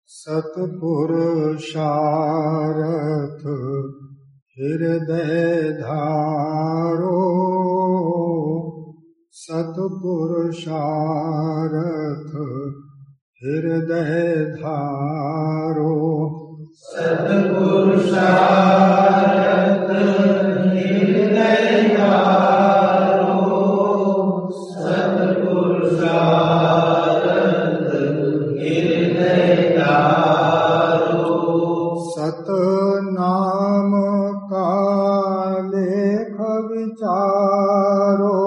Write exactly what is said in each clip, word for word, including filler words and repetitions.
सत्पुरुषारथ हृदय धारो, सत्पुरुषारथ हृदय धारो, सत्पुरुषारथ हृदय धारो, सत्पुरुषारथ हृदय धारो। सतनाम का लेख विचारो,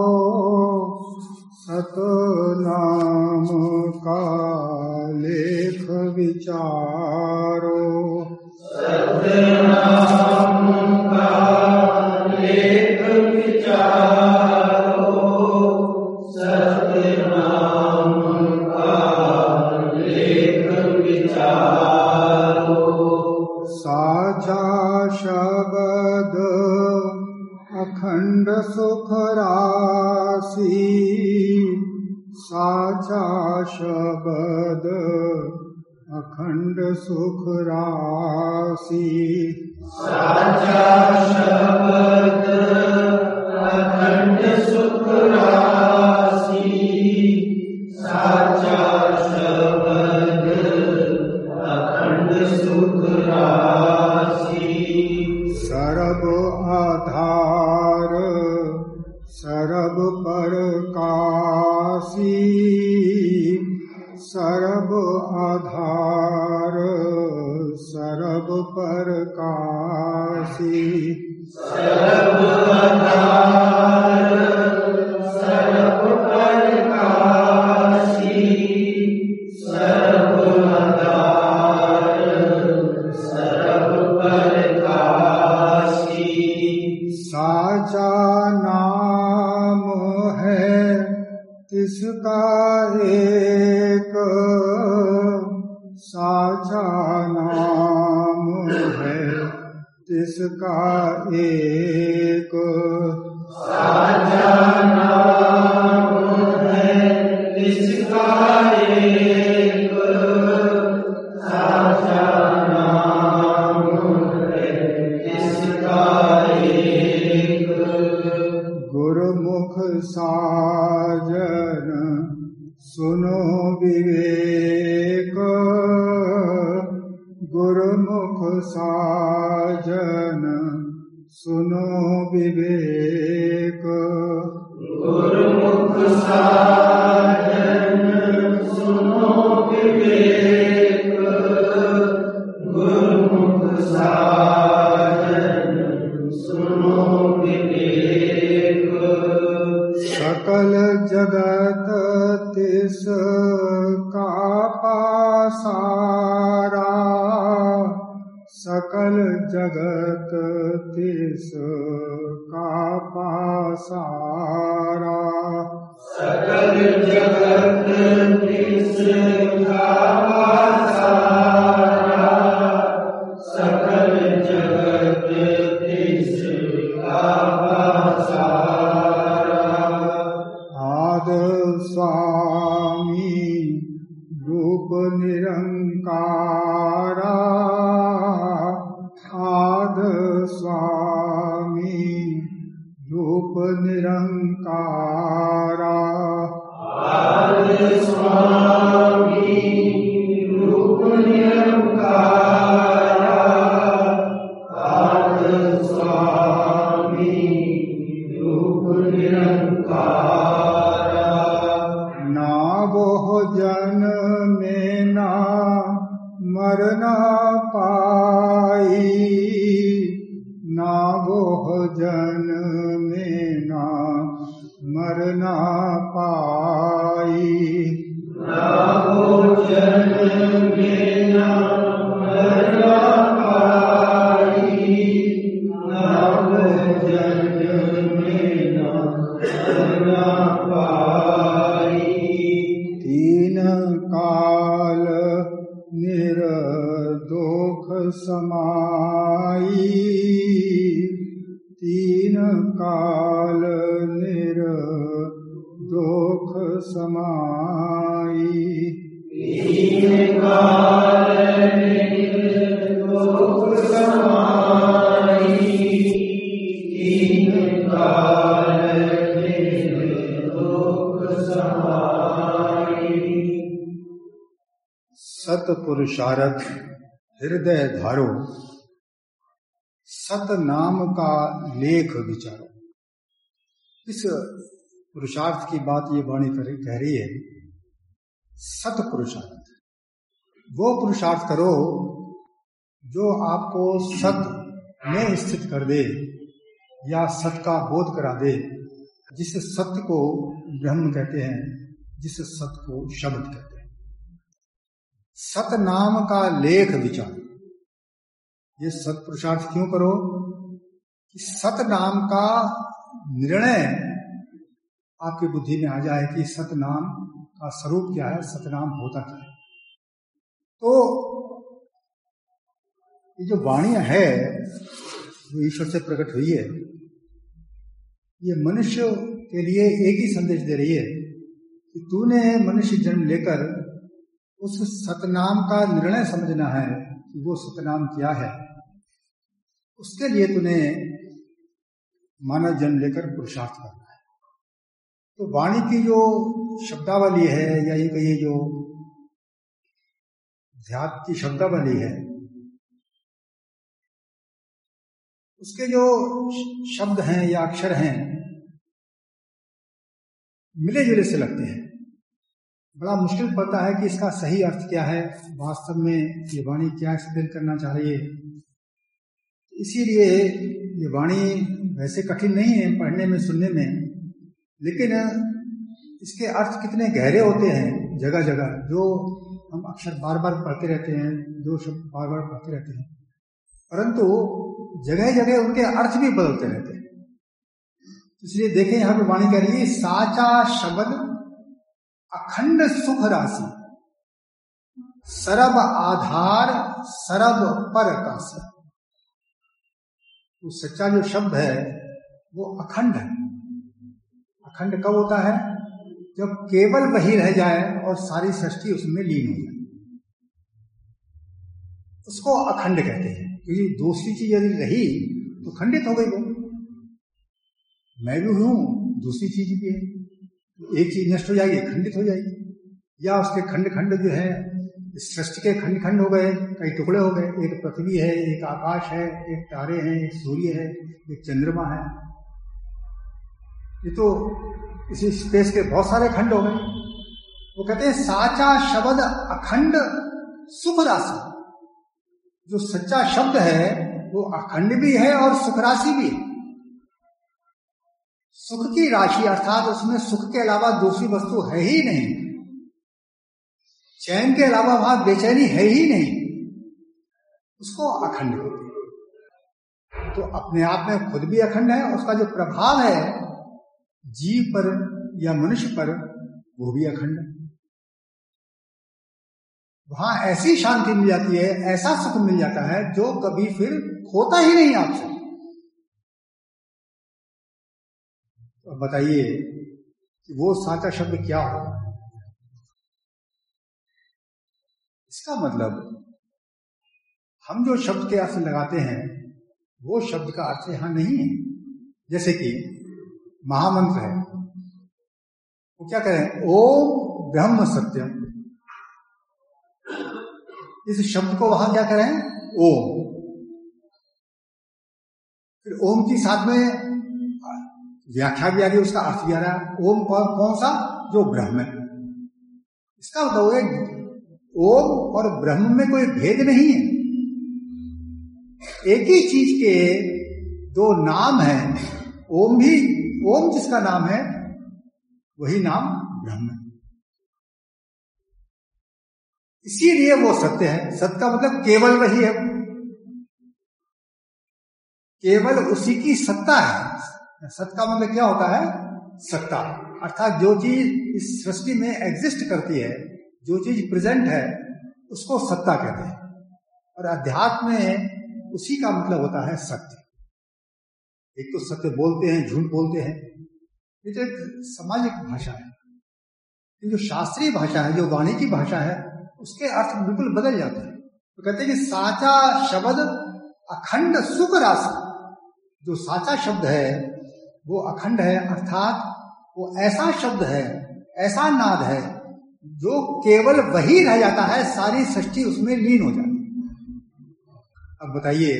सतनाम का लेख विचारो, सतनाम का लेख विचारो, सतनाम का लेख विचारो। साचा शब्द अखंड सुख राशि, साचा शब्द अखंड सुख राशि, साचा शब्द अखंड सुख राशि, साचा शब्द अखंड सुख राशि। सर्व आधार सर्व परकाशी, सर्व आधार सर्व परकाशी, सर्व आधार सर्व परकाशी, सर्व आधार सर्व परकाशी। साचा नाम है तिसका एक, साचा नाम है तिसका एक, साचा नाम है तिसका एक, साचा नाम है तिसका एक। गुरुमुख साजन सुनो विवेक, गुरुमुख साजन सुनो विवेक, गुरुमुख साजन सुनो विवेक, गुरुमुख साजन सुनो विवेक। सकल जगत तिस का पासारा, सकल जगत तिस का पासारा, सकल जगत तिस का पासारा, सकल जगत तिस का पासारा। आद स्वामी रूप निरंकारा, आद स्वामी रूप निरंकारा, आद स्वामी रूप निरंकारा, आद स्वामी रूप निरंकारा। ना वो जन में ना मरना पाई, ना वो जन में ना मरना पाई, ना वो जन में ना मरना पाई, ना वो जन में ना मरना पाई। तीन काल निर्दोष समाई, तीन काल निर्दोष समाई, तीन काल सतपुरुषारथ हृदय धारो, सत नाम का लेख विचारो। इस पुरुषार्थ की बात ये वाणी कह रही है। सत पुरुषार्थ, वो पुरुषार्थ करो जो आपको सत में स्थित कर दे या सत का बोध करा दे। जिस सत्य को ब्रह्म कहते हैं, जिस सत्य को शब्द कहते हैं। सत नाम का लेख विचार। ये सत पुरुषार्थ क्यों करो कि सत नाम का निर्णय आपकी बुद्धि में आ जाए कि सत नाम का स्वरूप क्या है, सतनाम होता क्या है। तो ये जो वाणी है जो ईश्वर से प्रकट हुई है, ये मनुष्य के लिए एक ही संदेश दे रही है कि तूने मनुष्य जन्म लेकर उस सतनाम का निर्णय समझना है कि वो सतनाम क्या है। उसके लिए तूने मानव जन्म लेकर पुरुषार्थ करना है। तो वाणी की जो शब्दावली है या ये कहिए जो ध्यान की शब्दावली है, उसके जो शब्द हैं या अक्षर हैं मिले जुले से लगते हैं। बड़ा मुश्किल पड़ता है कि इसका सही अर्थ क्या है, वास्तव में ये वाणी क्या एक्सप्लेन करना चाह रही है। इसीलिए ये वाणी वैसे कठिन नहीं है पढ़ने में, सुनने में, लेकिन इसके अर्थ कितने गहरे होते हैं जगह जगह। जो हम अक्षर बार बार पढ़ते रहते हैं, जो शब्द बार बार पढ़ते रहते हैं, परंतु जगह जगह उनके अर्थ भी बदलते रहते हैं। इसलिए देखें यहां पर वाणी कह रही है, साचा शब्द अखंड सुख राशि, सरब आधार सरब पर काशी। तो सच्चा जो शब्द है वो अखंड है। अखंड कब होता है? जब केवल वही रह जाए और सारी सृष्टि उसमें लीन हो जाए, उसको अखंड कहते हैं। क्योंकि दूसरी चीज यदि रही तो खंडित हो गई। वो मैं भी हूं, दूसरी चीज भी है। एक चीज नष्ट हो जाएगी, खंडित हो जाएगी, या उसके खंड खंड जो है सृष्टि के खंड खंड हो गए, कई टुकड़े हो गए। एक पृथ्वी है, एक आकाश है, एक तारे हैं, एक सूर्य है, एक चंद्रमा है। ये तो इसी स्पेस के बहुत सारे खंड हो गए। वो कहते हैं साचा शब्द अखंड सुख राशि। जो सच्चा शब्द है वो अखंड भी है और सुख राशि भी है। सुख की राशि अर्थात उसमें सुख के अलावा दूसरी वस्तु है ही नहीं। चैन के अलावा वहां बेचैनी है ही नहीं, उसको अखंड कहते हैं। तो अपने आप में खुद भी अखंड है, उसका जो प्रभाव है जीव पर या मनुष्य पर वो भी अखंड है। वहां ऐसी शांति मिल जाती है, ऐसा सुख मिल जाता है जो कभी फिर खोता ही नहीं आपसे। तो बताइए कि वो साचा शब्द क्या हो। इसका मतलब हम जो शब्द के अर्थ लगाते हैं वो शब्द का अर्थ यहां नहीं है। जैसे कि महामंत्र है, वो क्या करें, ओम ब्रह्म सत्यम। इस शब्द को वहां क्या करें, ओम। फिर ओम की साथ में व्याख्या भी आ रही है, उसका अर्थ भी आ रहा है। ओम और कौन सा, जो ब्रह्म है। इसका मतलब है ओम और ब्रह्म में कोई भेद नहीं है। एक ही चीज के दो नाम है। ओम भी, ओम जिसका नाम है वही नाम ब्रह्म है। इसीलिए वो सत्य है। सत्य का मतलब केवल वही है, केवल उसी की सत्ता है। सत्य का मतलब क्या होता है, सत्ता। अर्थात जो चीज इस सृष्टि में एग्जिस्ट करती है, जो चीज प्रेजेंट है, उसको सत्ता कहते हैं। और अध्यात्म में उसी का मतलब होता है सत्य। एक तो सत्य बोलते हैं, झूठ बोलते हैं, ये तो एक सामाजिक भाषा है। ये जो शास्त्रीय भाषा है, जो वाणी की भाषा है, उसके अर्थ बिल्कुल बदल जाते हैं। तो कहते हैं कि साचा शब्द अखंड सुख राशि। जो साचा शब्द है वो अखंड है, अर्थात वो ऐसा शब्द है, ऐसा नाद है जो केवल वही रह जाता है, सारी सृष्टि उसमें लीन हो जाती है। अब बताइए,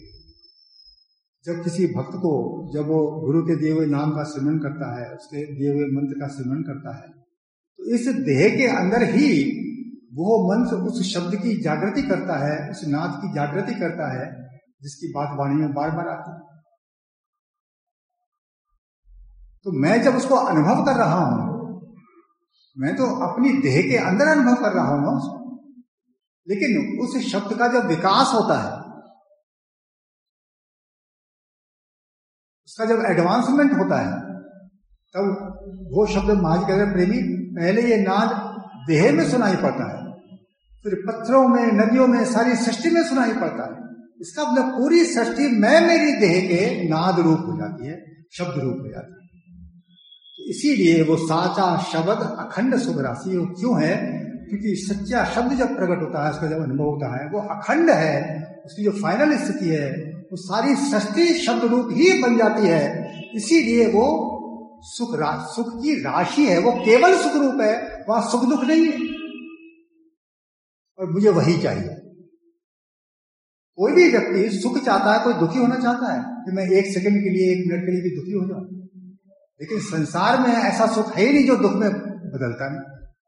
जब किसी भक्त को, जब वो गुरु के दिए हुए नाम का सिमरन करता है, उसके दिए हुए मंत्र का सिमरन करता है, तो इस देह के अंदर ही वो मंत्र उस शब्द की जागृति करता है, उस नाद की जागृति करता है, जिसकी बात वाणी में बार बार आती है। तो मैं जब उसको अनुभव कर रहा हूं, मैं तो अपनी देह के अंदर अनुभव कर रहा हूं उसको, लेकिन उस शब्द का जब विकास होता है, उसका जब एडवांसमेंट होता है, तब वो शब्द महाराज कहते हैं, प्रेमी पहले ये नाद देह में सुनाई पड़ता है, फिर पत्थरों में, नदियों में, सारी सृष्टि में सुनाई पड़ता है। इसका मतलब पूरी सृष्टि मैं मेरी देह के नाद रूप हो जाती है, शब्द रूप हो जाती है। तो इसीलिए वो साचा शब्द अखंड शुभ राशि वो क्यों है? क्योंकि सच्चा शब्द जब प्रकट होता है, उसका जब अनुभव होता है, वो अखंड है। उसकी जो फाइनल स्थिति है, वो सारी सृष्टि शब्द रूप ही बन जाती है। इसीलिए वो सुख रा, सुख की राशि है, वो केवल सुख रूप है, वहां सुख दुख नहीं है। और मुझे वही चाहिए। कोई भी व्यक्ति सुख चाहता है, कोई दुखी होना चाहता है कि मैं एक सेकंड के लिए, एक मिनट के लिए भी दुखी हो जाऊं, लेकिन संसार में ऐसा सुख है ही नहीं जो दुख में बदलता नहीं।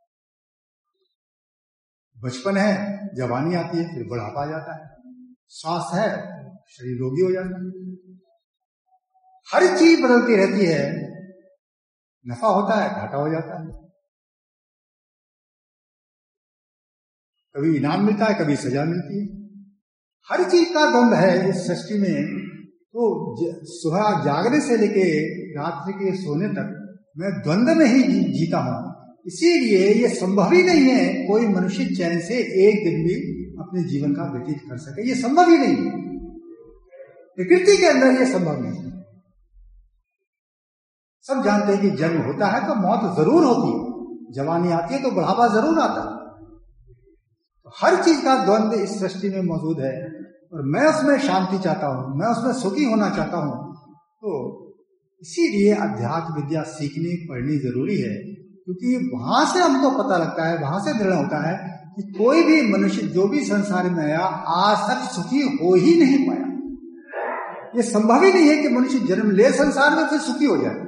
बचपन है, जवानी आती है, फिर बुढ़ापा आ जाता है, स्वास्थ्य है, शरीर रोगी हो जाता है, हर चीज बदलती रहती है, नफा होता है, घाटा हो जाता है, कभी इनाम मिलता है, कभी सजा मिलती है, हर चीज का द्वंद है इस सृष्टि में। तो सुबह जागने से लेके रात्रि के सोने तक मैं द्वंद में ही जी, जीता हूं। इसीलिए ये संभव ही नहीं है कोई मनुष्य चैन से एक दिन भी अपने जीवन का व्यतीत कर सके, ये संभव ही नहीं है, प्रकृति के अंदर ये संभव नहीं है। सब जानते हैं कि जन्म होता है तो मौत जरूर होती है, जवानी आती है तो बुढ़ापा जरूर आता है, तो हर चीज का द्वंद इस सृष्टि में मौजूद है और मैं उसमें शांति चाहता हूं, मैं उसमें सुखी होना चाहता हूं। तो इसीलिए अध्यात्म विद्या सीखनी पढ़नी जरूरी है, क्योंकि वहां से हमको पता लगता है, वहां से दृढ़ होता है कि कोई भी मनुष्य जो भी संसार में आया आज तक सुखी हो ही नहीं पाया। ये संभव ही नहीं है कि मनुष्य जन्म ले संसार में फिर सुखी हो जाए।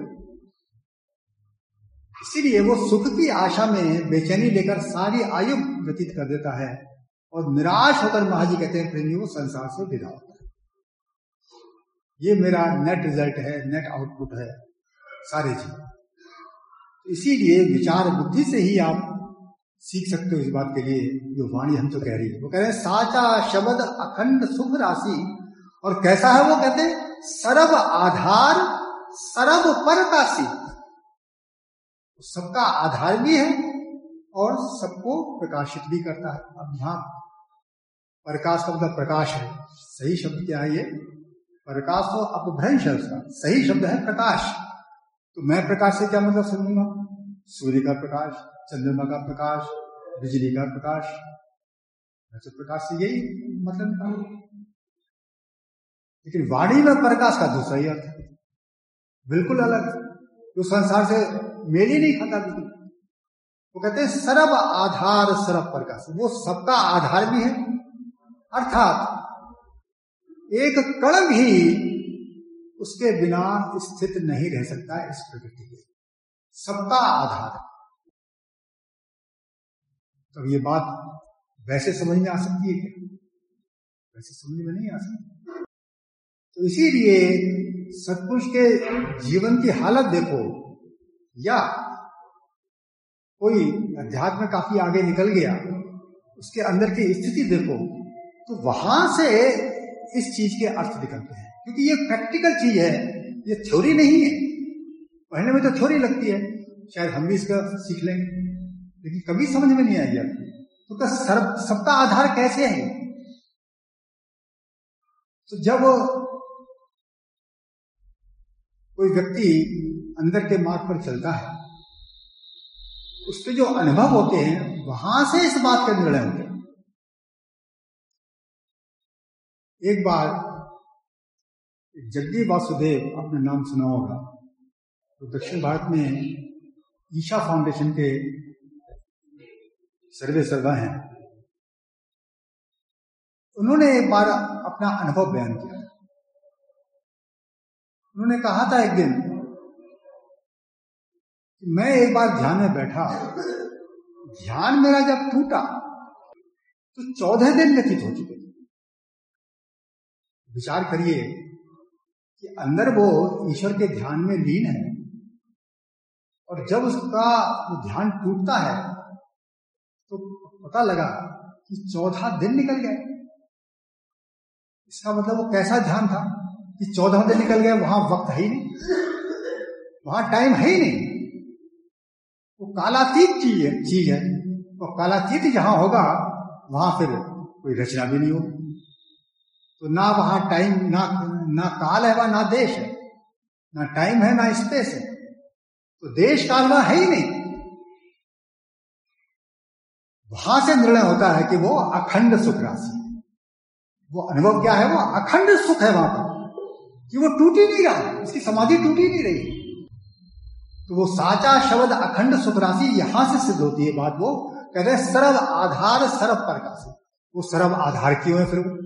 इसीलिए वो सुख की आशा में बेचैनी लेकर सारी आयु व्यतीत कर देता है और निराश होकर महाजी कहते हैं प्रेमी वो संसार से विदा होता है। ये मेरा नेट रिजल्ट है, नेट आउटपुट है सारे जीवन। इसीलिए विचार बुद्धि से ही आप सीख सकते हो इस बात के लिए जो वाणी हम तो कह रही है। वो कह रहे हैं साचा शब्द अखंड सुख राशि, और कैसा है वो कहते हैं सर्व आधार सर्व परकाशी, सबका आधार भी है और सबको प्रकाशित भी करता है। अब यहां प्रकाश का मतलब प्रकाश है, सही शब्द क्या है? ये प्रकाश तो अपभ्रंश है, उसका सही शब्द है प्रकाश। तो मैं प्रकाश से क्या मतलब समझूंगा? सूर्य का प्रकाश, चंद्रमा का प्रकाश, बिजली का प्रकाश, वैसे प्रकाश से यही मतलब निकालो। लेकिन वाणी में प्रकाश का दूसरा ही अर्थ है, बिल्कुल अलग, जो संसार से मेल ही नहीं खाता बिल्कुल। वो कहते हैं सर्व आधार सर्व प्रकाश, वो सबका आधार भी है, अर्थात एक कण भी उसके बिना स्थित नहीं रह सकता है इस प्रकृति के, सबका आधार। तो ये बात वैसे समझ में आ सकती है क्या? वैसे समझ में नहीं आ सकती। तो इसीलिए सत्पुरुष के जीवन की हालत देखो, या कोई अध्यात्म में काफी आगे निकल गया, उसके अंदर की स्थिति देखो, तो वहां से इस चीज के अर्थ निकलते हैं, क्योंकि ये प्रैक्टिकल चीज है, ये थ्योरी नहीं है। पढ़ने में तो थ्योरी लगती है, शायद हम भी इसका सीख लेंगे, लेकिन कभी समझ में नहीं आएगी आपको। तो क्या सर्व सबका आधार कैसे है? तो जब कोई व्यक्ति अंदर के मार्ग पर चलता है, उसके जो अनुभव होते हैं वहां से इस बात के निर्णय होते हैं। एक बार जग्गी वासुदेव, आपने नाम सुना होगा, तो दक्षिण भारत में ईशा फाउंडेशन के सर्वे सर्वा हैं, उन्होंने एक बार अपना अनुभव बयान किया। उन्होंने कहा था एक दिन, मैं एक बार ध्यान में बैठा, ध्यान मेरा जब टूटा तो चौदह दिन व्यतीत हो चुके थे। विचार करिए कि अंदर वो ईश्वर के ध्यान में लीन है, और जब उसका वो ध्यान टूटता है तो पता लगा कि चौदह दिन निकल गए। इसका मतलब वो कैसा ध्यान था कि चौदह दिन निकल गए, वहां वक्त है ही नहीं, वहां टाइम है ही नहीं, वो कालातीत चीज है चीज है तो कालातीत जहां होगा वहां फिर कोई रचना भी नहीं होगी। तो ना वहां टाइम, ना ना काल है, वहां ना देश है, ना टाइम है, ना स्पेस है, तो देश काल वहां है ही नहीं। वहां से निर्णय होता है कि वो अखंड सुख राशि है। वो अनुभव क्या है? वो अखंड सुख है वहां पर, कि वो टूट ही नहीं रहा, उसकी समाधि टूट ही नहीं रही। तो वो साचा शब्द अखंड सुख राशि यहां से सिद्ध होती है बात। वो कहते हैं सर्व आधार सर्व प्रकाशी। वो सर्व आधार क्यों है फिर वो?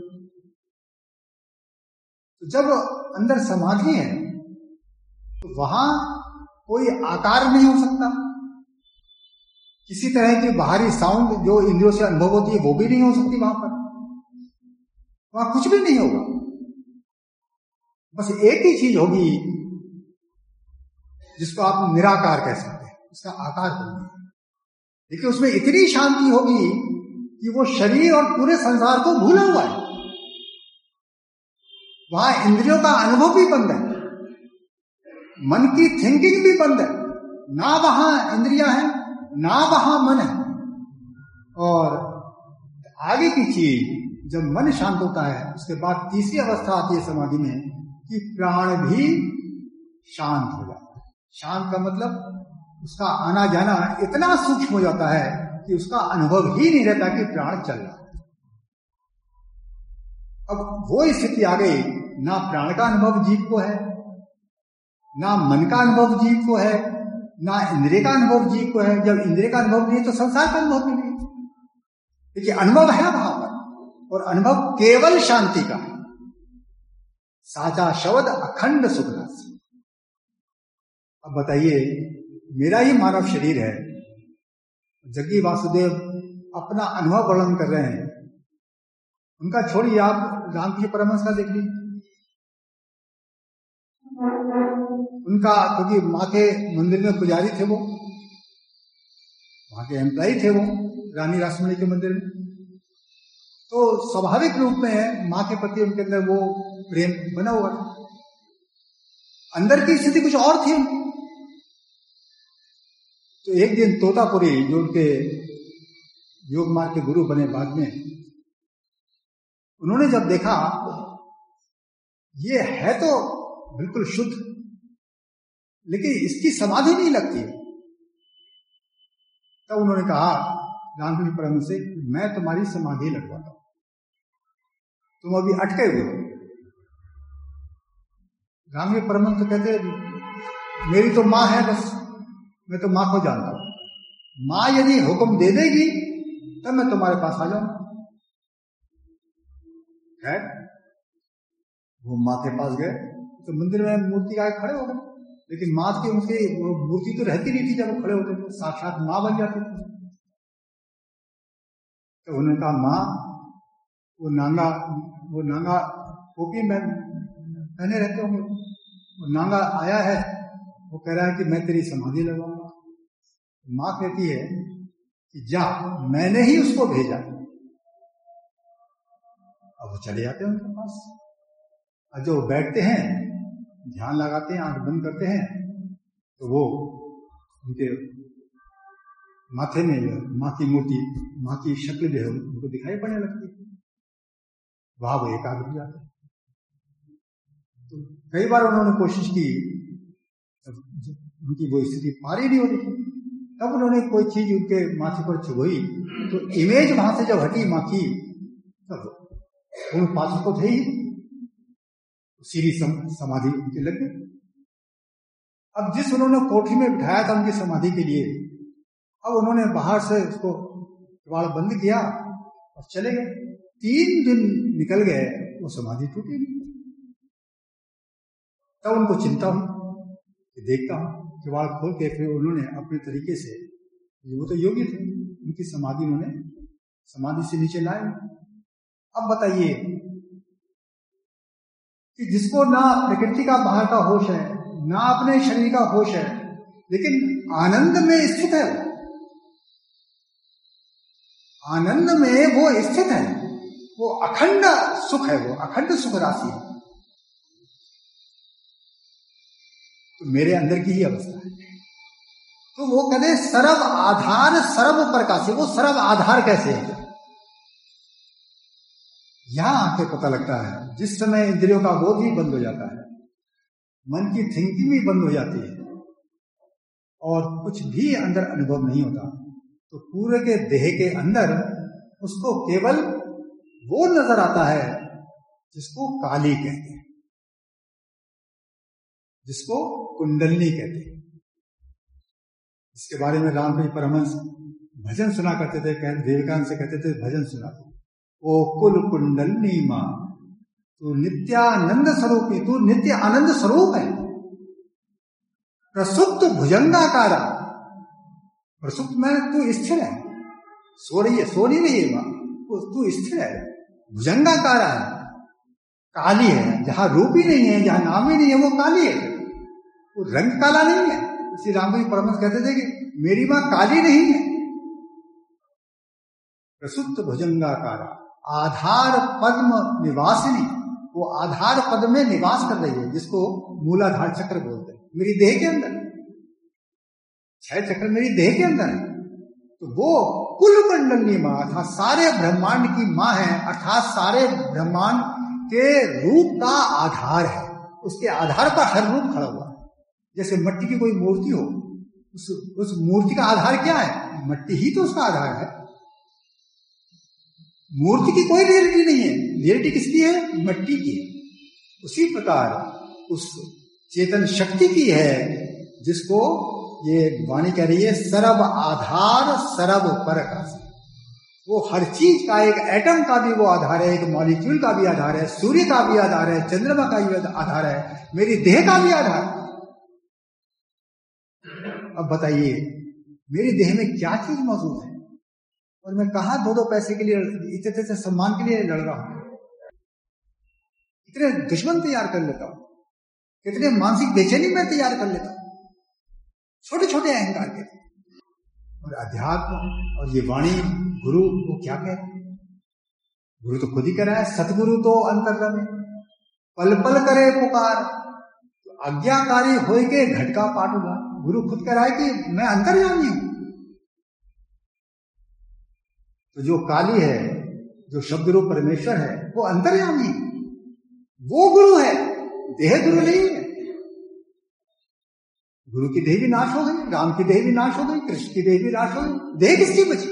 तो जब अंदर समाधि है तो वहां कोई आकार नहीं हो सकता, किसी तरह की बाहरी साउंड जो इंद्रियों से अनुभव होती है वो भी नहीं हो सकती वहां पर, वहां कुछ भी नहीं होगा। बस एक ही चीज होगी जिसको आप निराकार कह सकते हैं, उसका आकार होगी, लेकिन उसमें इतनी शांति होगी कि वो शरीर और पूरे संसार को भूला हुआ है। वहां इंद्रियों का अनुभव भी बंद है, मन की थिंकिंग भी बंद है, ना वहां इंद्रियां हैं ना वहां मन है। और आगे की चीज, जब मन शांत होता है उसके बाद तीसरी अवस्था आती है समाधि में कि प्राण भी शांत हो जाता है। शांत का मतलब उसका आना जाना इतना सूक्ष्म हो जाता है कि उसका अनुभव ही नहीं रहता कि प्राण चल रहा है। अब वो स्थिति आ गई, ना प्राण का अनुभव जीव को है, ना मन का अनुभव जीव को है, ना इंद्रिय का अनुभव जीव को है। जब इंद्रिय का अनुभव नहीं है तो संसार का अनुभव भी नहीं है। देखिए अनुभव है वहां पर, और अनुभव केवल शांति का है। साचा शब्द अखंड सुख राशि। अब बताइए, मेरा ही मानव शरीर है, जग्गी वासुदेव अपना अनुभव वर्णन कर रहे हैं, उनका छोड़िए, आप रामकृष्ण परमहंस का देख लीजिए। उनका, क्योंकि माँ के मंदिर में पुजारी थे, वो वहां के एम्प्लॉई थे, वो रानी रासमणी के मंदिर में, तो स्वाभाविक रूप में माँ के प्रति उनके अंदर वो प्रेम बना हुआ था। अंदर की स्थिति कुछ और थी उनकी। तो एक दिन तोतापुरी, जो उनके योग मार्ग के गुरु बने बाद में, उन्होंने जब देखा ये है तो बिल्कुल शुद्ध, लेकिन इसकी समाधि नहीं लगती, तब उन्होंने कहा रामकृष्ण परमहंस से, मैं तुम्हारी समाधि लगवाता हूं, तुम अभी अटके हुए हो। रामकृष्ण परमहंस तो कहते, मेरी तो माँ है, बस मैं तो माँ को जानता हूं, माँ यदि हुक्म दे देगी तब मैं तुम्हारे पास आ जाऊंगा। है वो माँ के पास गए तो मंदिर में मूर्ति आगे खड़े हो गए, लेकिन माँ की उनकी मूर्ति तो रहती नहीं थी, जब वो खड़े होते थे साक्षात माँ बन जाती थी। तो उन्होंने कहा, माँ वो नांगा वो नांगा टोपी में पहने रहते होंगे, वो नांगा आया है, वो कह रहा है कि मैं तेरी समाधि लगाऊंगा। माँ कहती है कि जा, मैंने ही उसको भेजा। अब वो चले जाते हैं उनके पास, और जो बैठते हैं, ध्यान लगाते हैं, आंख बंद करते हैं, तो वो उनके माथे में माँ की मूर्ति, माँ की शक्ल जो है उनको दिखाई पड़ने लगती है। वहां वो एकाग्र हो जाते हैं। तो कई बार उन्होंने कोशिश की, उनकी वो स्थिति पार ही नहीं हो रही थी। तब उन्होंने कोई चीज उनके माथे पर चुभोई, तो इमेज वहां से जब हटी माँ की, तब उन पात्र को थे ही, सीधी सम, समाधि उनकी लग गई। अब जिस उन्होंने कोठी में बिठाया था उनकी समाधि के लिए, अब उन्होंने बाहर से उसको कबाड़ बंद किया और चले गए। तीन दिन निकल गए, वो समाधि टूटी नहीं। तब उनको चिंता हुई कि देखता हूं, किवाड़ खोल के फिर उन्होंने अपने तरीके से, वो तो योगी थे, उनकी समाधि उन्होंने समाधि से नीचे लाए। अब बताइए कि जिसको ना प्रकृति का बाहर का होश है, ना अपने शरीर का होश है, लेकिन आनंद में स्थित है, आनंद में वो स्थित है, वो अखंड सुख है, वो अखंड सुख राशि है। तो मेरे अंदर की ही अवस्था है। तो वो कहते सर्व आधार सर्व प्रकाशी, वो सर्व आधार कैसे है? यहां आके पता लगता है, जिस समय इंद्रियों का बोध भी बंद हो जाता है, मन की थिंकिंग भी बंद हो जाती है और कुछ भी अंदर अनुभव नहीं होता, तो पूरे के देह के अंदर उसको केवल वो नजर आता है जिसको काली कहते हैं, जिसको कुंडलनी कहते हैं। इसके बारे में रामकृष्ण परमहंस भजन सुना करते थे, विवेकानंद से कहते थे भजन सुना, ओ कुल कुंडलनी मां तू नित्यानंद स्वरूपी, तू नित्य आनंद स्वरूप है। प्रसुप्त भुजंगाकारा, प्रसुप्त में तू स्थिर है, सो रही है, सो नहीं रही है, तू स्थिर है, भुजंगाकारा है, काली है, जहां रूप ही नहीं है, जहां नाम ही नहीं है, वो काली है, वो रंग काला नहीं है। श्री रामकृष्ण परमहंस कहते थे कि मेरी मां काली नहीं है। प्रसुप्त भुजंगाकारा, आधार पद्म निवासिनी, वो आधार पद में निवास कर रही है, जिसको मूलाधार चक्र बोलते हैं, मेरी देह के अंदर। छह चक्र मेरी देह के अंदर है। तो वो कुल कुंडलनी मां अर्थात सारे ब्रह्मांड की मां है, अर्थात सारे ब्रह्मांड के रूप का आधार है, उसके आधार पर हर रूप खड़ा हुआ है। जैसे मिट्टी की कोई मूर्ति हो, उस उस मूर्ति का आधार क्या है? मिट्टी ही तो उसका आधार है। मूर्ति की कोई रियलिटी नहीं है, रियलिटी किसकी है? मिट्टी की है। उसी प्रकार उस चेतन शक्ति की है, जिसको ये वाणी कह रही है सर्व आधार सर्व परकाश। वो हर चीज का, एक एटम का भी वो आधार है, एक मॉलिक्यूल का भी आधार है, सूर्य का भी आधार है, चंद्रमा का भी आधार है, मेरी देह का भी आधार है। अब बताइए मेरी देह में क्या चीज मौजूद है और मैं कहां दो दो पैसे के लिए, इतने इतने सम्मान के लिए लड़ रहा हूं, कितने दुश्मन तैयार कर लेता हूं, कितने मानसिक बेचैनी में तैयार कर लेता हूं, छोटे छोटे अहंकार के। और अध्यात्म और ये वाणी गुरु वो क्या कहते हैं? गुरु तो खुद ही कह रहा है, सतगुरु तो अंतर में पल पल करे पुकार, तो आज्ञाकारी होय के घटका पाटूंगा। गुरु खुद कह रहा है कि मैं अंतर्यामी हूं। तो जो काली है, जो शब्द रूप परमेश्वर है, वो अंतर्यामी, वो गुरु है, देह गुरु नहीं है। गुरु की देह भी नाश हो गई, राम की देह भी नाश हो गई, कृष्ण की देह भी नाश हो गई, देह किसकी बची?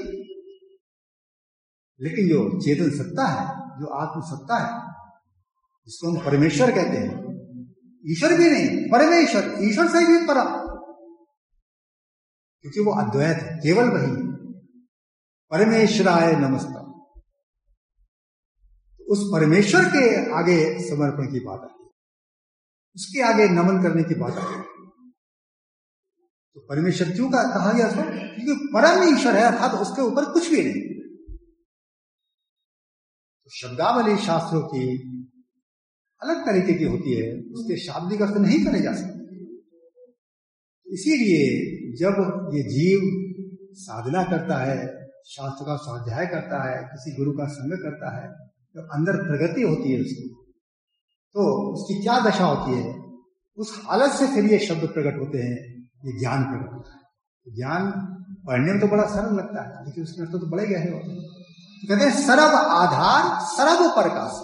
लेकिन जो चेतन सत्ता है, जो आत्म सत्ता है, जिसको हम परमेश्वर कहते हैं, ईश्वर भी नहीं, परमेश्वर, ईश्वर से भी परम, क्योंकि वो अद्वैत है, केवल वही है। परमेश्वराय नमस्कार, उस परमेश्वर के आगे समर्पण की बात आती है, उसके आगे नमन करने की बात आती है। तो परमेश्वर क्यों का कहा गया उसको? क्योंकि परम ईश्वर है, अर्थात तो उसके ऊपर कुछ भी नहीं। तो शब्दावली शास्त्रों की अलग तरीके की होती है, उसके शाब्दिक अर्थ नहीं करे जा सकते। इसीलिए जब ये जीव साधना करता है, शास्त्र का स्वाध्याय करता है, किसी गुरु का संग करता है, तो अंदर प्रगति होती है उसकी, तो उसकी क्या दशा होती है? उस हालत से फिर ये शब्द प्रकट होते हैं, ये ज्ञान प्रकट होता है। ज्ञान पढ़ने में तो बड़ा सरल लगता है, लेकिन उसके अर्थ तो बड़े गहरे होते हैं। तो कहते हैं सर्व आधार सर्व प्रकाश।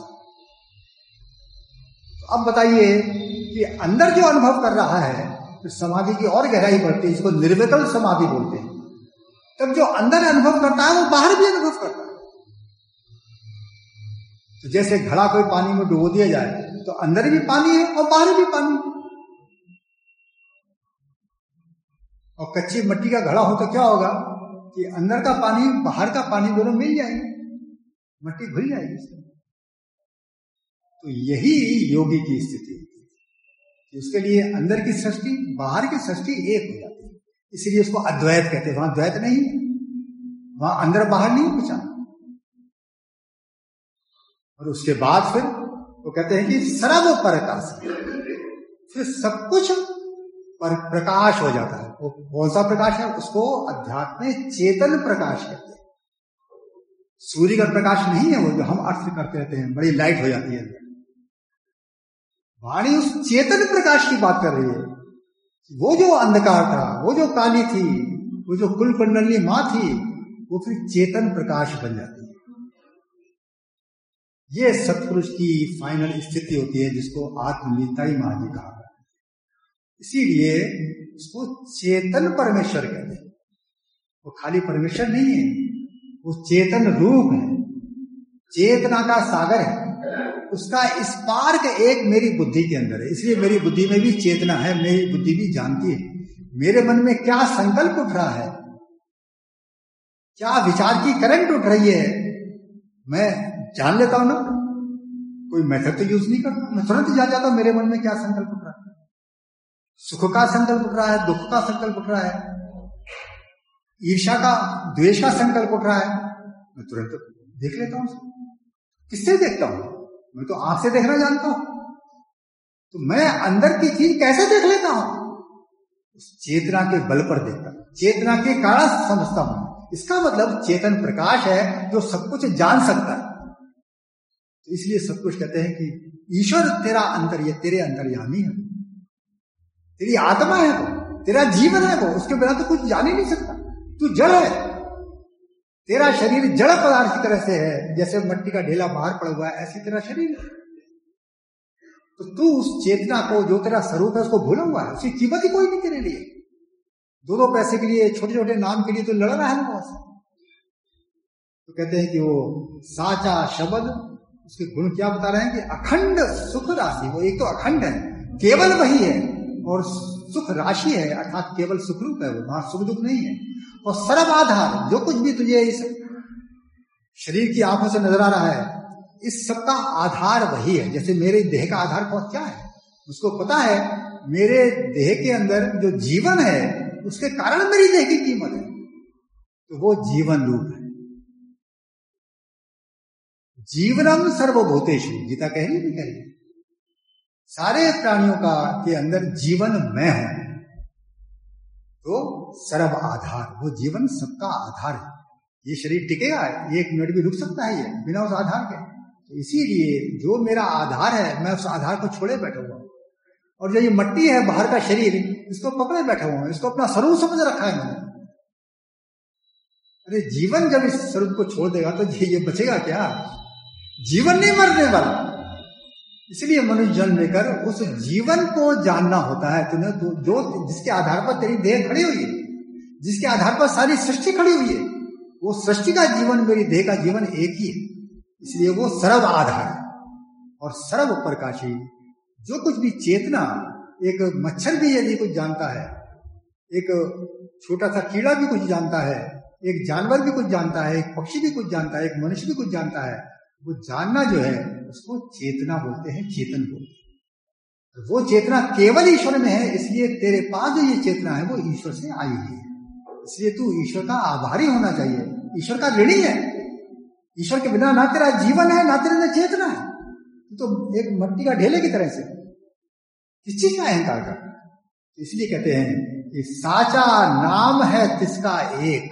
तो अब बताइए कि अंदर जो अनुभव कर रहा है, तो समाधि की और गहराई बढ़ती है, इसको निर्विकल्प समाधि बोलते हैं। तब जो अंदर अनुभव करता है, वो बाहर भी अनुभव करता है। तो जैसे घड़ा कोई पानी में डुबो दिया जाए, तो अंदर भी पानी है और बाहर भी पानी है। और कच्ची मिट्टी का घड़ा हो तो क्या होगा? कि अंदर का पानी बाहर का पानी दोनों मिल जाएंगे, मट्टी घुल जाएगी। तो यही योगी की स्थिति होती है कि उसके लिए अंदर की सृष्टि बाहर की सृष्टि एक हो जाती है। इसलिए उसको अद्वैत कहते हैं। वहां द्वैत नहीं, वहां अंदर बाहर नहीं पहुंचा। और उसके बाद फिर वो कहते हैं कि सर्व प्रकाश, फिर सब कुछ पर प्रकाश हो जाता है। वो कौन सा प्रकाश है? उसको अध्यात्म में चेतन प्रकाश कहते हैं। सूर्य का प्रकाश नहीं है वो जो हम अर्थ करते रहते हैं, बड़ी लाइट हो जाती है। वाणी उस चेतन प्रकाश की बात कर रही है। वो जो अंधकार था, वो जो काली थी, वो जो कुल कुंडली मां थी, वो फिर चेतन प्रकाश बन जाती है। ये सत्पुरुष की फाइनल स्थिति होती है, जिसको आत्मलीनता ही महाजी कहा। इसीलिए उसको चेतन परमेश्वर कहते हैं। वो खाली परमेश्वर नहीं है, वो चेतन रूप है, चेतना का सागर है। उसका स्पार्क एक मेरी बुद्धि के अंदर है। इसलिए मेरी बुद्धि में भी चेतना है, मेरी बुद्धि भी जानती है मेरे मन में क्या संकल्प उठ रहा है, क्या विचार की करंट उठ रही है। मैं जान लेता हूं ना, कोई मेथड तो यूज नहीं करता, मैं तुरंत जान जाता हूं मेरे मन में क्या संकल्प उठ रहा है। सुख का संकल्प उठ रहा है, दुख का संकल्प उठ रहा है, ईर्ष्या का, द्वेष का संकल्प उठ रहा है, मैं तुरंत देख लेता हूं। किससे देखता हूं? मैं तो आंख से देखना जानता हूं। तो मैं अंदर की चीज कैसे देख लेता हूं? उस चेतना के बल पर देखता हूं, चेतना के कारण समझता हूं। इसका मतलब चेतन प्रकाश है जो सब कुछ जान सकता है। तो इसलिए सब कुछ कहते हैं कि ईश्वर तेरा अंतर, ये तेरे अंतर्यामी है, तेरी आत्मा है वो, तेरा जीवन है वो, उसके बिना तो कुछ जान ही नहीं सकता। तू जड़ है, तेरा शरीर जड़ पदार्थ की तरह से है, जैसे मिट्टी का ढेला बाहर पड़ा हुआ है, ऐसी तेरा शरीर है। तो तू उस चेतना को, जो तेरा स्वरूप है, उसको भूला हुआ है। उसकी कीमत ही कोई नहीं तेरे लिए। दो दो पैसे के लिए, छोटे छोटे नाम के लिए तो लड़ रहा है ना बहुत। तो कहते हैं कि वो साचा शब्द, उसके गुण क्या बता रहे हैं कि अखंड सुख राशि। वो एक तो अखंड है, केवल वही है, और सुख राशि है, अर्थात केवल सुख रूप है वो, वहां सुख दुख नहीं है। और सर्व आधार, जो कुछ भी तुझे इस शरीर की आंखों से नजर आ रहा है, इस सब का आधार वही है। जैसे मेरे देह का आधार कौन क्या है? उसको पता है मेरे देह के अंदर जो जीवन है, उसके कारण मेरी देह की कीमत है। तो वो जीवन रूप है। जीवनम सर्वभूतेषु, गीता कह रही नहीं कह रही? सारे प्राणियों का के अंदर जीवन मैं हूं। तो सर्व आधार, वो जीवन सबका आधार है। ये शरीर टिकेगा, एक मिनट भी रुक सकता है ये बिना उस आधार के। तो इसीलिए जो मेरा आधार है, मैं उस आधार को छोड़े बैठा हुआ हूं। और जो ये मट्टी है, बाहर का शरीर, इसको पकड़े बैठा हुआ हूं, इसको अपना स्वरूप समझ रखा है मैंने। अरे जीवन जब इस स्वरूप को छोड़ देगा तो ये बचेगा क्या? जीवन नहीं मरने वाला। इसलिए मनुष्य जन्म लेकर उस जीवन को जानना होता है। तूने तो जो जिसके आधार पर तेरी देह खड़ी हुई है, जिसके आधार पर सारी सृष्टि खड़ी हुई है, वो सृष्टि का जीवन, मेरी देह का जीवन एक ही है। इसलिए वो सर्व आधार है और सर्व प्रकाशी। जो कुछ भी चेतना, एक मच्छर भी यदि कुछ जानता है, एक छोटा सा कीड़ा भी कुछ जानता है, एक जानवर भी कुछ जानता है, एक पक्षी भी कुछ जानता है, एक मनुष्य भी कुछ जानता है, वो जानना जो है उसको चेतना बोलते हैं, चेतन बोलते हैं। वो चेतना केवल ईश्वर में है। इसलिए तेरे पास जो ये चेतना है वो ईश्वर से आई हुई है। इसलिए तू ईश्वर का आभारी होना चाहिए, ईश्वर का ऋणी है। ईश्वर के बिना ना तेरा जीवन है, ना तेरे में चेतना है। तो एक मिट्टी का ढेले की तरह से किस चीज का अहंकार का। इसलिए कहते हैं कि साचा नाम है तिसका एक,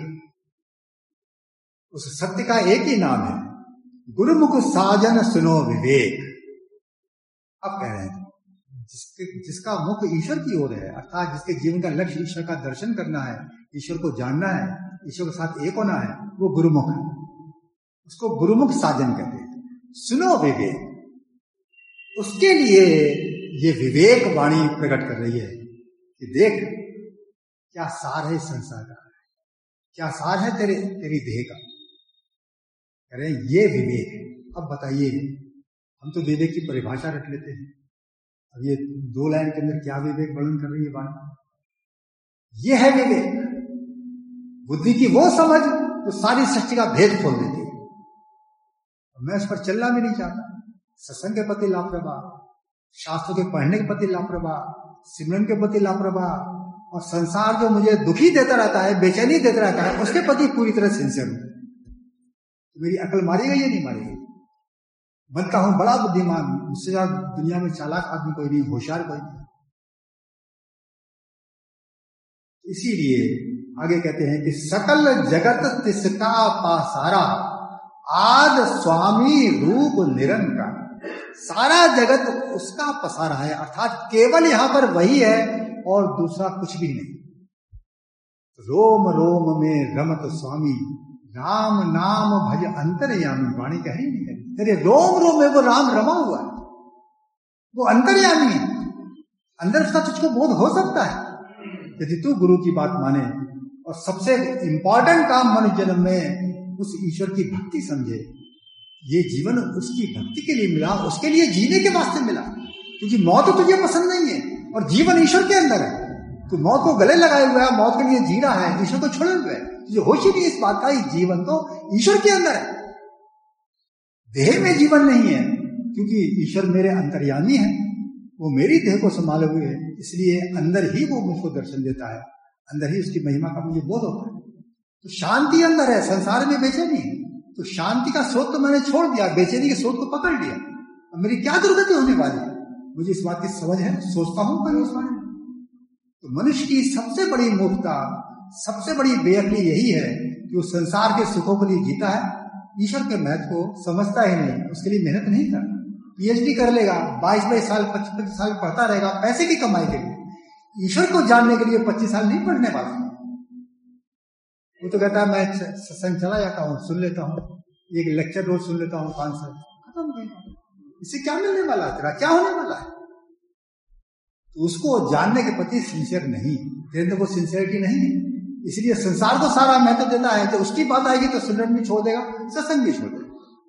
उस सत्य का एक ही नाम है, गुरुमुख साजन सुनो विवेक। अब कह रहे हैं जिसके जिसका मुख ईश्वर की ओर है, अर्थात जिसके जीवन का लक्ष्य ईश्वर का दर्शन करना है, ईश्वर को जानना है, ईश्वर के साथ एक होना है, वो गुरुमुख है। उसको गुरुमुख साजन कहते हैं। सुनो विवेक, उसके लिए ये विवेक वाणी प्रकट कर रही है कि देख क्या सार है इस संसार का, क्या सार है तेरे तेरी देह का। कह रहे हैं ये विवेक है। अब बताइए, हम तो विवेक की परिभाषा रख लेते हैं। अब ये दो लाइन के अंदर क्या विवेक वर्णन कर रही है वाणी? ये है विवेक। बुद्धि की वो समझ तो सारी सृष्टि का भेद खोल देती है। मैं उस पर चलना भी नहीं चाहता। सत्संग के प्रति लापरवाह, शास्त्रों के पढ़ने के प्रति लापरवाह, सिमरन के प्रति लापरवाह, और संसार जो मुझे दुखी देता रहता है, बेचैनी देता रहता है, उसके प्रति पूरी तरह सिंसियर हूं। तो मेरी अकल मारी गई या नहीं मारी गई? बनता हूं बड़ा बुद्धिमान, मुझसे ज्यादा दुनिया में चालाक आदमी कोई नहीं, होशियार कोई नहीं। इसीलिए आगे कहते हैं कि सकल जगत तिसका पासारा, आद स्वामी रूप निरंकार। सारा जगत उसका पसारा है, अर्थात केवल यहां पर वही है और दूसरा कुछ भी नहीं। रोम रोम में रमत स्वामी, राम नाम भज अंतर्यामी। वाणी कह रही नहीं, तेरे रोम रोम में वो राम रमा हुआ है, वो अंतर्यामी है। अंदर उसका तुझको बोध हो सकता है यदि तू गुरु की बात माने। और सबसे इंपॉर्टेंट काम मनुष्य जन्म में उस ईश्वर की भक्ति समझे। ये जीवन उसकी भक्ति के लिए मिला, उसके लिए जीने के वास्ते मिला। क्योंकि मौत तो तुझे पसंद नहीं है और जीवन ईश्वर के अंदर है। तू मौत को गले लगाए हुआ है, मौत के लिए जी रहा है, ईश्वर को छोड़े हुए है। तुझे होश ही नहीं इस बात का, जीवन तो ईश्वर के अंदर है, देह में जीवन नहीं है। क्योंकि ईश्वर मेरे अंतर्यामी है, वो मेरी देह को संभाले हुए है, इसलिए अंदर ही वो मुझको दर्शन देता है, अंदर ही उसकी महिमा का मुझे बोध होता है। तो शांति अंदर है, संसार में बेचैनी है। तो शांति का स्रोत तो मैंने छोड़ दिया, बेचैनी के स्रोत को पकड़ लिया। अब मेरी क्या दुर्गति होने वाली है? मुझे इस बात की समझ है, सोचता हूं कभी इस बारे में। तो मनुष्य की सबसे बड़ी मूर्खता, सबसे बड़ी बेअक्ली यही है कि वो संसार के सुखों के लिए जीता है, ईश्वर के महत्व को समझता ही नहीं, उसके लिए मेहनत नहीं करता। पीएचडी कर लेगा, बाईस बाईस साल पच्चीस पच्चीस साल पढ़ता रहेगा पैसे की कमाई के लिए। ईश्वर को जानने के लिए पच्चीस साल नहीं पढ़ने वाला। वो तो कहता है मैं सत्संग चला जाता हूँ, सुन लेता हूँ, एक लेक्चर रोज सुन लेता हूँ, पांच साल खत्म हो गया। इससे क्या मिलने वाला है, तेरा क्या होने वाला है? तो उसको जानने के प्रति सिंसियर नहीं, तेरे अंदर वो सिंसियरिटी नहीं है। इसलिए संसार को सारा महत्व देता है। तो उसकी बात आएगी तो सिमरन भी छोड़ देगा, सत्संग भी छोड़ देगा।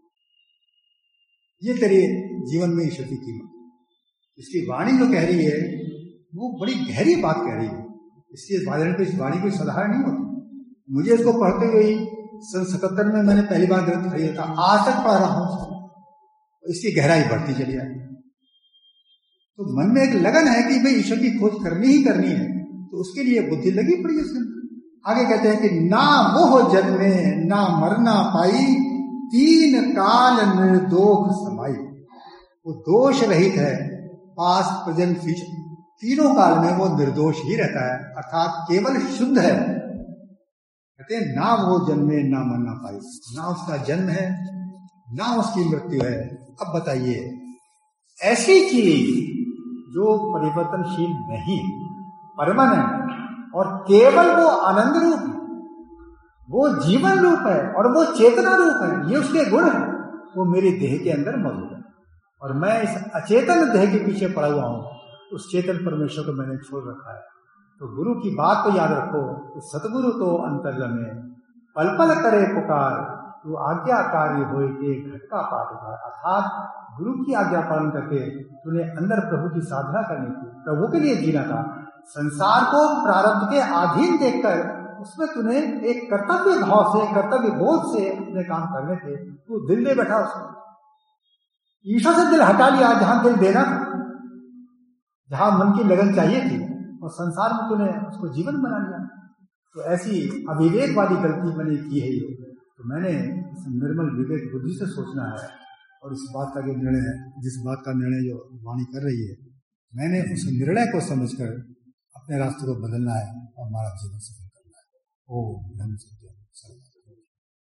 ये तेरे जीवन में ईश्वर की कीमत। इसकी वाणी जो कह रही है वो बड़ी गहरी बात कह रही है। इसलिए वाणी को इस वाणी कोई साधारण नहीं होती। मुझे इसको पढ़ते हुए सन सतहत्तर में मैंने पहली बार ग्रंथ खरीदा था, आज तक पढ़ रहा हूं। इसकी गहराई बढ़ती चली आई। तो मन में एक लगन है कि भाई ईश्वर की खोज करनी ही करनी है, तो उसके लिए बुद्धि लगी पड़ी उसके अंदर। आगे कहते हैं कि ना मोह जन्मे ना मरना पाई, तीन काल निर्दोष समाई। वो दोष रहित है, पास्ट प्रेजेंट फ्यूचर, तीनों काल में वो निर्दोष ही रहता है, अर्थात केवल शुद्ध है। कहते हैं ना वो जन्मे ना मरना पाई, ना उसका जन्म है ना उसकी मृत्यु है। अब बताइए, ऐसी चीज जो परिवर्तनशील नहीं, परमानेंट और केवल वो आनंद रूप है, वो जीवन रूप है और वो चेतना रूप है, ये उसके गुण है, वो मेरे देह के अंदर मौजूद है। और मैं इस अचेतन देह के पीछे पड़ा हुआ हूं, उस चेतन परमेश्वर को मैंने छोड़ रखा है। तो गुरु की बात को याद रखो, सतगुरु तो अंतर्लमे पल पल करे पुकार, तो आज्ञाकारी होए के घटका पाठ उधार। अर्थात गुरु की आज्ञा पालन करके तूने अंदर प्रभु की साधना करनी थी, प्रभु के लिए जीना था। संसार को प्रारब्ध के अधीन देखकर उसमें तूने एक कर्तव्य भाव से, कर्तव्य बोध से अपने काम करने थे। तू दिल दे बैठा उसमें, ईश्वर से दिल हटा लिया जहां दिल देना था, जहां मन की लगन चाहिए थी, और संसार में तूने उसको जीवन बना लिया। तो ऐसी अविवेक वाली गलती मैंने की है ये। तो मैंने इस निर्मल विवेक बुद्धि से सोचना है, और इस बात का जो निर्णय है, जिस बात का निर्णय जो वाणी कर रही है, मैंने उस निर्णय को समझकर अपने रास्ते को बदलना है और हमारा जीवन सफल करना है। ओम नमः शिवाय।